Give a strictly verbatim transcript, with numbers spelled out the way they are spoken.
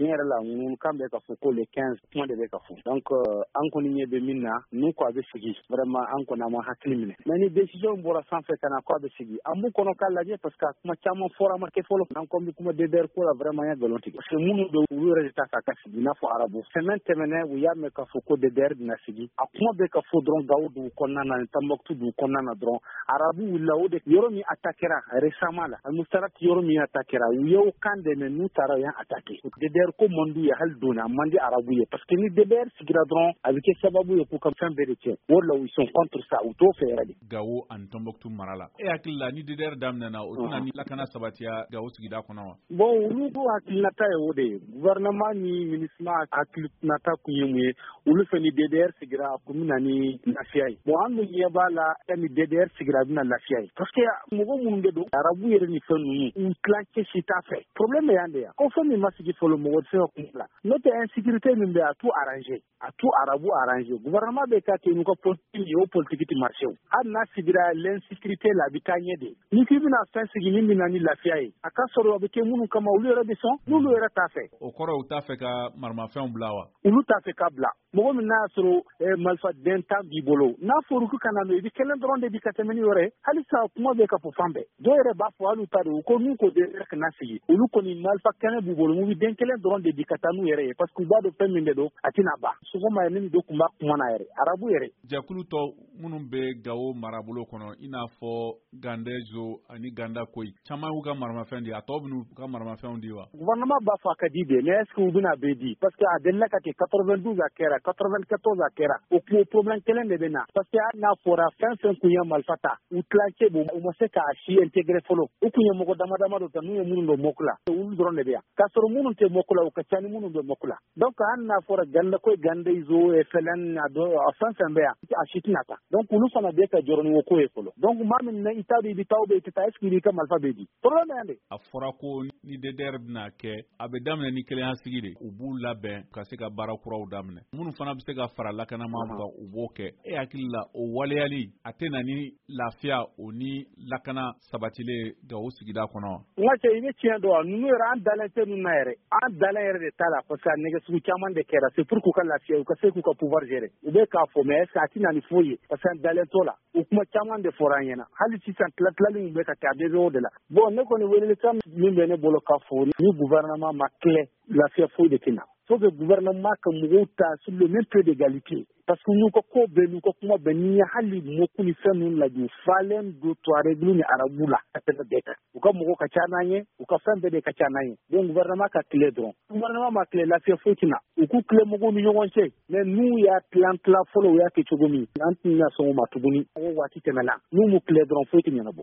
tiɲɛ yɛrɛ la ŋunu kan bɛ ka fɔ ko le quinze kuma de bɛ ka fɔ donc an kɔni ɲɛ bɛ min na n'u ko a bɛ sigi vraiment an kɔni an ma hakili minɛ mais ni décision bɔra sanfɛ ka na ko a bɛ sigi an b'u kɔnɔ k'a lajɛ parce que kuma caman fɔra ma kɛ fɔlɔ an kɔni bɛ kuma D D R ko la vraiment ya nkalon tigɛ parce que minnu bɛ olu yɛrɛ de ta k'a ka sigi i n'a fɔ arabu semaine tɛmɛnɛ u y'a mɛn k'a fɔ ko D D R bɛna sigi a kuma bɛ ka fɔ dɔrɔn Gao dugu kɔnɔna na Tombouctou dugu kɔnɔna na dɔrɔn arabu wulila o de yɔrɔ min attaquera récemment la Al-Mustarak yɔrɔ min attaquera u y'o kan dɛmɛ n'u taara yan attaquer D D R ko man d'u ye hali donna a man di arabu ye parce que ni D D R sigira dɔrɔn a bɛ kɛ sababu ye k'u ka fɛn bɛɛ de tiɲɛ o de la ils sont contre ça u t'o fɛ yɛrɛ de. Gao ani Tombouctou mara la e hakili la ni D D R daminɛna o tɛna ni lakana sabatiya Gao sigida kɔnɔ wa. Bon olu ko hakilinata ye o de ye gouvernement ni ministère hakilinata kun ye mun ye olu fɛ ni D D R sigira kun bɛna ni lafiya ye bon an dun ɲɛ b'a la ni D D R sigira a bɛna lafiya ye parce que mɔgɔ minnu de don arabu yɛrɛ ni fɛn ninnu u tilancɛ si t'a fɛ problème bɛ yan de yan ko fɛn min ma sigi fɔlɔ mɔgɔ tɛ se ka kun la n'o tɛ insécurité min bɛ a t'u arranger a t'u arabu arranger gouvernement bɛ k'a kɛ n'u ka politique ye o politique tɛ marché o hali n'a sigira l'insécurité la a bɛ taa ɲɛ de ni k'i bɛna fɛn sigi min bɛ na ni lafiya ye a ka sɔrɔ a bɛ kɛ minnu kama olu yɛrɛ bɛ sɔn n'olu yɛrɛ t'a fɛ. O kɔrɔ u t'a fɛ ka maramafɛnw bila wa. Olu t'a fɛ ka bila mɔgɔ min n'a y'a sɔrɔ marifaden tan b'i bolo n'a fɔra ko ka na n'o i bɛ kelen dɔrɔn de bi ka tɛmɛ ni yɔrɔ ye hali sa kuma bɛ ka fɔ fan bɛɛ dɔw yɛrɛ b'a fɔ hali u ta don ko n'u ko de yɛrɛ kana sigi olu kɔni marifa kɛnɛ b'u bolo mu bi den kelen dɔrɔn de bi ka taa n'u yɛrɛ ye parce que u b'a dɔn fɛn min de don a tɛna ban sɔgɔma yɛrɛ min don kun b'a kuma na yɛrɛ arabu yɛrɛ. Jɛkulu tɔ minnu bɛ Gao marabolo kɔnɔ i n'a fɔ Gandezo ani Ganda Koyi caman y'u ka maramafɛn di a tɔ bɛn'u ka maramafɛnw di wa. Gouvernement b'a fɔ a ka di de mais est ce que u bɛna bɛɛ di parce que a delila ka kɛ quatre-vingt-douze a kɛra quatre-vingt-quatorze a kɛra o kuma problème kelen de bɛ na parce que hali n'a fɔra fɛn fɛn kun ye marifa ta u tilancɛ b'u u ma se k'a si intégré fɔlɔ u kun ye mɔgɔ dama dama dɔ ta n'u ye minnu don mɔku la olu dɔrɔn de bɛ yan k'a sɔrɔ minnu tɛ mɔku la u ka ca ni minnu bɛ mɔku la donc hali n'a fɔra Ganda Koyi Gandezo Fɛlɛn a fɛn fɛn bɛ yan a si tɛna ta donc olu fana bɛ ka jɔrɔ ni o ko ye fɔlɔ donc maa min na i t'a dɔn i bɛ taa ou bien i tɛ taa est ce que i b'i ka marifa bɛ di problème bɛ yan de. A fɔra ko ni D D R bɛna kɛ a bɛ daminɛ ni kelenya sigi de u b'u labɛn ka se ka baara kuraw daminɛ minnu fana bɛ se ka fara lakanama kan u b'o kɛ e hakili la o waleyali a tɛ na ni lafiya o ni lakana sabatilen Gao sigida kɔnɔ wa. N ka cɛ i bɛ tiɲɛ dɔn wa ninnu yɛrɛ an dalen tɛ ninnu na yɛrɛ an dalen yɛrɛ de t'a la parce que a nɛgɛsugu caman de kɛra c'est pour k'u ka lafiya u ka se k'u ka pouvoir gérer u bɛ k'a fɔ mais est ce que a tɛna ni foyi ye parce que an dalen t'o la u kuma caman de fɔra an ɲɛna hali sisan tilatilali min bɛ ka kɛ a bɛ bɛ o de la bon ne kɔni welelikan min bɛ ne bolo ka fɔ ni gouvernement ma tile lafiya foyi de tɛna faut que gouvernement ka mɔgɔw ta sur le même pied d'égalité parce que n'u ka ko bɛɛ n'u ka kuma bɛɛ n'i ye hali mɔku ni fɛn ninnu lajɛ u falen don tuaregu ni arabu la ka tɛmɛ bɛɛ kan u ka mɔgɔw ka ca n'an ye u ka fɛn bɛɛ de ka ca n'an ye donc gouvernement ka tile dɔrɔn gouvernement ma tile lafiya foyi tɛna u k'u tile mɔgɔw ni ɲɔgɔn cɛ mais n'u y'a tilan tila fɔlɔ u y'a kɛ cogo min an tɛna sɔn o ma tuguni o waati tɛmɛna n'u m'u tile dɔrɔn foyi tɛ ɲɛnabɔ.